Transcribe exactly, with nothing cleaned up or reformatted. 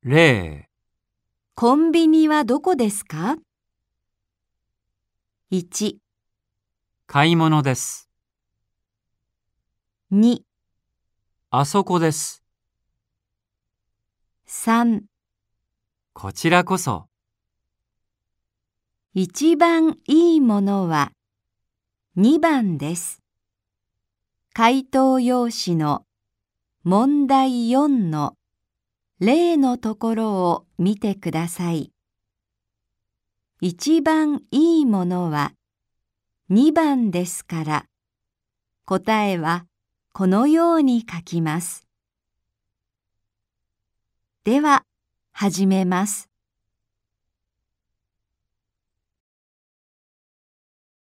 例、 コンビニはどこですか？いち、 買い物です。 に、 あそこです。 さん、 こちらこそ。 一番いいものはにばんです。回答用紙の問題よんの例のところを見てください。一番いいものはにばんですから、答えはこのように書きます。では、始めます。